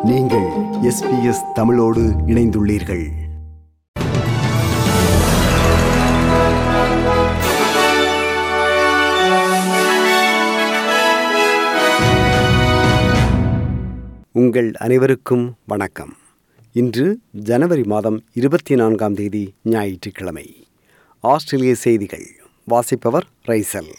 நீங்கள் SBS தமிழோடு இணைந்துள்ளீர்கள். உங்கள் அனைவருக்கும் வணக்கம். இன்று ஜனவரி மாதம் 24ஆம் தேதி ஞாயிற்றுக்கிழமை. ஆஸ்திரேலிய செய்திகள் வாசிப்பவர் ரைசல்.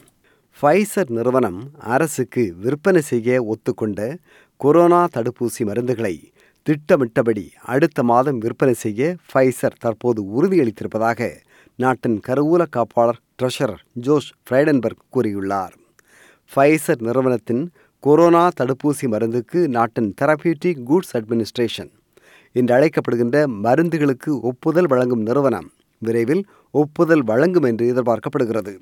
ஃபைசர் நிறுவனம் அரசுக்கு விற்பனை செய்ய ஒத்துக்கொண்ட கொரோனா தடுப்பூசி மருந்துகளை திட்டமிட்டபடி அடுத்த மாதம் விற்பனை செய்ய ஃபைசர் தற்போது உறுதியளித்திருப்பதாக நாட்டின் கருவூல காப்பாளர் ட்ரெஷரர் ஜோஷ் ஃப்ரைடன்பர்க் கூறியுள்ளார். ஃபைசர் நிறுவனத்தின் கொரோனா தடுப்பூசி மருந்துக்கு நாட்டின் தெரபியூட்டிக் குட்ஸ் அட்மினிஸ்ட்ரேஷன் என்று அழைக்கப்படுகின்ற மருந்துகளுக்கு ஒப்புதல் வழங்கும் நிறுவனம் விரைவில் ஒப்புதல் வழங்கும் என்று எதிர்பார்க்கப்படுகிறது.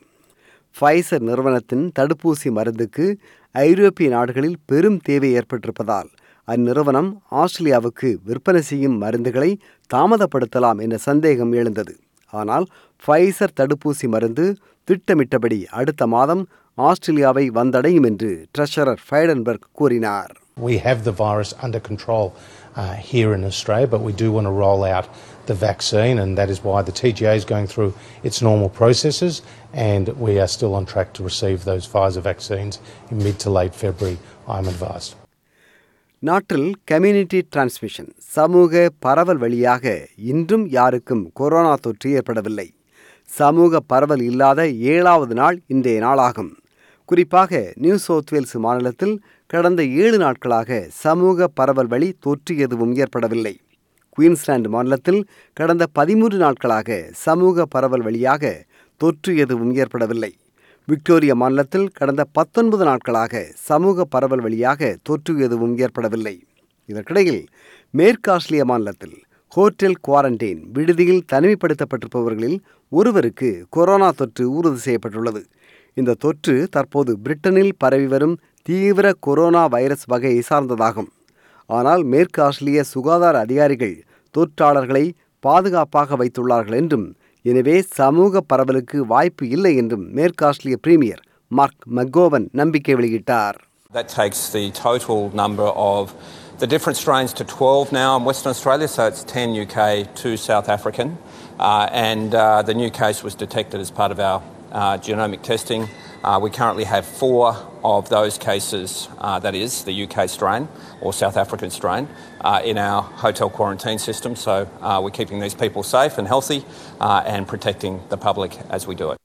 ஃபைசர் நிறுவனத்தின் தடுப்பூசி மருந்துக்கு ஐரோப்பிய நாடுகளில் பெரும் தேவை ஏற்பட்டிருப்பதால் அந்நிறுவனம் ஆஸ்திரேலியாவுக்கு விற்பனை செய்யும் மருந்துகளை தாமதப்படுத்தலாம் என்ற சந்தேகம் எழுந்தது. ஆனால் ஃபைசர் தடுப்பூசி மருந்து திட்டமிட்டபடி அடுத்த மாதம் ஆஸ்திரேலியாவை வந்தடையும் என்று ட்ரெஷரர் ஃப்ரைடன்பர்க் கூறினார். We have the virus under control here in Australia, but we do want to roll out the vaccine, and that is why the TGA is going through its normal processes, and we are still on track to receive those Pfizer vaccines in mid to late February, I'm advised. நாட்டில் community transmission சமூக பரவல் வழியாக இன்றும் யாருக்கும் corona தொற்று ஏற்படவில்லை. சமூக பரவல் இல்லாத 7வது நாள் இன்றைய நாளாகும். குறிப்பாக நியூ சவுத் வேல்ஸ் மாநிலத்தில் கடந்த 7 நாட்களாக சமூக பரவல் வழி தொற்று எதுவும் ஏற்படவில்லை. குயின்ஸ்லாந்து மாநிலத்தில் கடந்த 13 நாட்களாக சமூக பரவல் வழியாக தொற்று எதுவும் ஏற்படவில்லை. விக்டோரியா மாநிலத்தில் கடந்த 19 நாட்களாக சமூக பரவல் வழியாக தொற்று எதுவும் ஏற்படவில்லை. இதற்கிடையில் மேற்கு ஆஸ்திரேலிய மாநிலத்தில் ஹோட்டல் குவாரண்டைன் விடுதியில் தனிமைப்படுத்தப்பட்டிருப்பவர்களில் ஒருவருக்கு கொரோனா தொற்று உறுதி செய்யப்பட்டுள்ளது. இந்த தொற்று தற்போது பிரிட்டனில் பரவி வரும் தீவிர கொரோனா வைரஸ் வகையை சார்ந்ததாகும். ஆனால் மேற்கு ஆஸ்திரேலிய சுகாதார அதிகாரிகள் தொற்றாளர்களை பாதுகாப்பாக வைத்துள்ளார்கள் என்றும் எனவே சமூக பரவலுக்கு வாய்ப்பு இல்லை என்றும் மேற்கு ஆஸ்திரேலிய பிரீமியர் மார்க் மெக்கோவன் நம்பிக்கை வெளியிட்டார். That takes the total number of the different strains to 12 now in Western Australia, so it's 10 UK, 2 South African, and the new case was detected as part of our genomic testing. We currently have 4 of those cases, that is the UK strain or South African strain, in our hotel quarantine system. So we're keeping these people safe and healthy and protecting the public as we do it.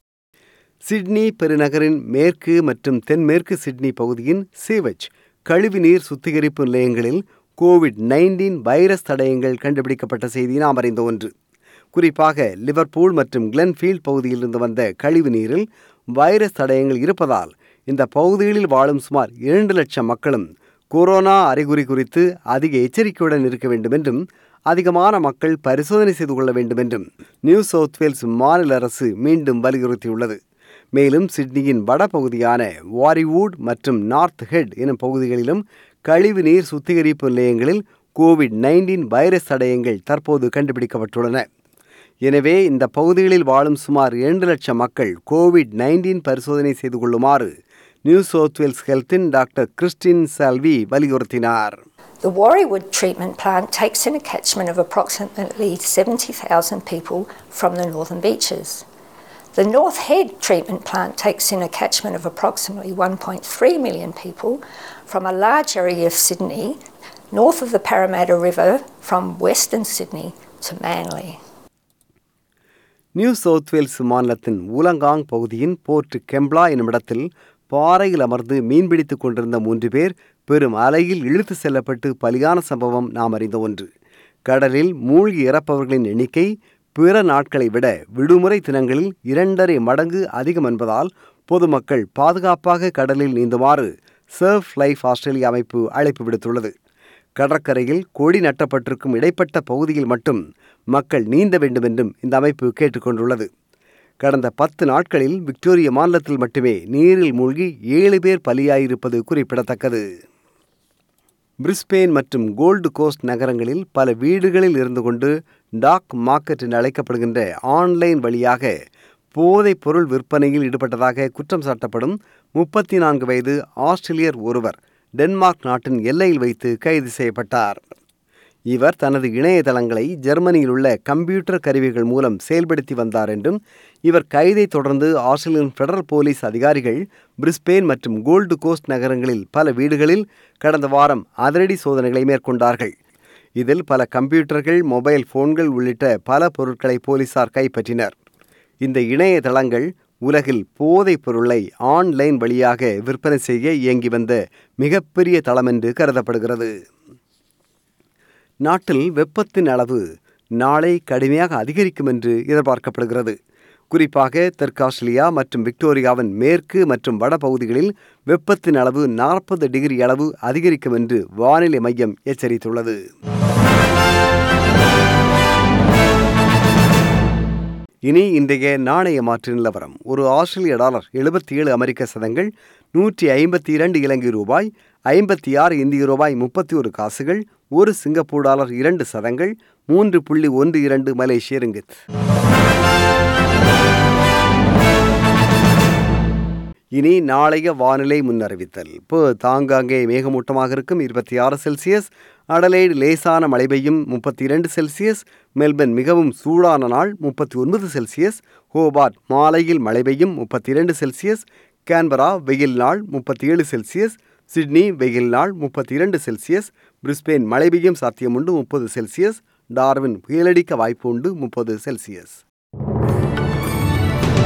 Sydney பெருநகரின் மேற்கு மற்றும் தென்மேற்கு Sydney பகுதியின் சீவெஜ் கழிவுநீர் சுத்திகரிப்பு நிலையங்களில் COVID-19 virus தடயங்கள் கண்டுபிடிக்கப்பட்ட செய்தி நாம் அறிந்த ஒன்று. குறிப்பாக லிவர்பூல் மற்றும் கிளென்ஃபீல்ட் பகுதியிலிருந்து வந்த கழிவு நீரில் வைரஸ் தடயங்கள் இருப்பதால் இந்த பகுதிகளில் வாழும் சுமார் 2 லட்சம் மக்களும் கொரோனா அறிகுறி குறித்து அதிக எச்சரிக்கையுடன் இருக்க வேண்டும் என்றும் அதிகமான மக்கள் பரிசோதனை செய்து கொள்ள வேண்டும் என்றும் நியூ சவுத் வேல்ஸ் மாநில அரசு மீண்டும் வலியுறுத்தியுள்ளது. மேலும் சிட்னியின் வடபகுதியான வாரிவூட் மற்றும் நார்த் ஹெட் எனும் பகுதிகளிலும் கழிவு நீர் சுத்திகரிப்பு நிலையங்களில் COVID-19 வைரஸ் தடயங்கள் தற்போது கண்டுபிடிக்கப்பட்டுள்ளன. எனவே இந்த பகுதிகளில் வாழும் சுமார் 2 லட்சம் மக்கள் COVID-19 பரிசோதனை செய்து கொள்ளுமாறு நியூ சவுத் வேல்ஸ் ஹெல்த்தின் டாக்டர் கிறிஸ்டின் சால்வி வலியுறுத்தினார். The Warriewood treatment plant takes in a catchment of approximately 70,000 people from the northern beaches. The North Head treatment plant takes in a catchment of approximately 1.3 million people from a large area of Sydney, north of the Parramatta River from Western Sydney to Manly. New South Wales மாநிலத்தின் Wollongong பகுதியின் board கெம்ப்லா என்னுமிடத்தில் பாறையில் அமர்ந்து மீன்பிடித்துக் கொண்டிருந்த 3 பேர் பெரும் அலையில் இழுத்து செல்லப்பட்டு பலியான சம்பவம் நாம் அறிந்த ஒன்று. கடலில் மூழ்கி இறப்பவர்களின் எண்ணிக்கை பிற நாட்களை விட விடுமுறை தினங்களில் 2.5 மடங்கு அதிகம் என்பதால் பொதுமக்கள் பாதுகாப்பாக கடலில் நீந்துமாறு சர்ஃப் லைஃப் ஆஸ்திரேலியா அமைப்பு அழைப்பு விடுத்துள்ளது. கடற்கரையில் கொடி நட்டப்பட்டிருக்கும் இடைப்பட்ட பகுதியில் மட்டும் மக்கள் நீந்த வேண்டும் என்றும் இந்த அமைப்பு கேட்டுக்கொண்டுள்ளது. கடந்த 10 நாட்களில் விக்டோரியா மாநிலத்தில் மட்டுமே நீரில் மூழ்கி 7 பேர் பலியாயிருப்பது குறிப்பிடத்தக்கது. பிரிஸ்பேன் மற்றும் கோல்டு கோஸ்ட் நகரங்களில் பல வீடுகளில் இருந்து கொண்டு டாக் மார்க்கெட் என்று அழைக்கப்படுகின்ற ஆன்லைன் வழியாக போதைப் பொருள் விற்பனையில் ஈடுபட்டதாக குற்றம் சாட்டப்படும் 34 வயது ஆஸ்திரேலியர் ஒருவர் டென்மார்க் நாட்டின் எல்லையில் வைத்து கைது செய்யப்பட்டார். இவர் தனது இணையதளங்களை ஜெர்மனியில் உள்ள கம்ப்யூட்டர் கருவிகள் மூலம் செயல்படுத்தி வந்தார் என்றும், இவர் கைதை தொடர்ந்து ஆஸ்திரேலியன் ஃபெடரல் போலீஸ் அதிகாரிகள் பிரிஸ்பேன் மற்றும் கோல்டு கோஸ்ட் நகரங்களில் பல வீடுகளில் கடந்த வாரம் அதிரடி சோதனைகளை மேற்கொண்டார்கள். இதில் பல கம்ப்யூட்டர்கள், மொபைல் போன்கள் உள்ளிட்ட பல பொருட்களை போலீசார் கைப்பற்றினர். இந்த இணையதளங்கள் உலகில் போதைப் பொருளை ஆன்லைன் வழியாக விற்பனை செய்ய இயங்கி வந்த மிகப்பெரிய தளம் என்று கருதப்படுகிறது. நாட்டில் வெப்பத்தின் அளவு நாளை கடுமையாக அதிகரிக்கும் என்று எதிர்பார்க்கப்படுகிறது. குறிப்பாக தெற்கு ஆஸ்திரேலியா மற்றும் விக்டோரியாவின் மேற்கு மற்றும் வட பகுதிகளில் வெப்பத்தின் அளவு 40 டிகிரி அளவு அதிகரிக்கும் என்று வானிலை மையம் எச்சரித்துள்ளது. இனி இன்றைய நாணய மாற்று நிலவரம். ஒரு ஆஸ்திரேலிய டாலர் 77 அமெரிக்க சதங்கள், 152 இலங்கை ரூபாய், 56 இந்திய ரூபாய் 31 காசுகள், ஒரு சிங்கப்பூர் டாலர் 2 சதங்கள், 3.12 மலேசிய ரிங்கித். இனி நாளைய வானிலை முன்னறிவித்தல். தாங்காங்கே மேகமூட்டமாக இருக்கும் 26 செல்சியஸ், அடலைடு லேசான மழை பெய்யும் 32 செல்சியஸ், மெல்பர்ன் மிகவும் சூடான நாள் 39 செல்சியஸ், ஹோபார்ட் மாலையில் மழை பெய்யும் 32 செல்சியஸ், கேன்பரா வெயில் நாள் 37 செல்சியஸ், சிட்னி வெயில் நாள் 32 செல்சியஸ், பிரிஸ்பேன் மழை பெய்யும் சாத்தியமுண்டு 30 செல்சியஸ், டார்வின் புயலடிக்க வாய்ப்பு உண்டு 30 செல்சியஸ்.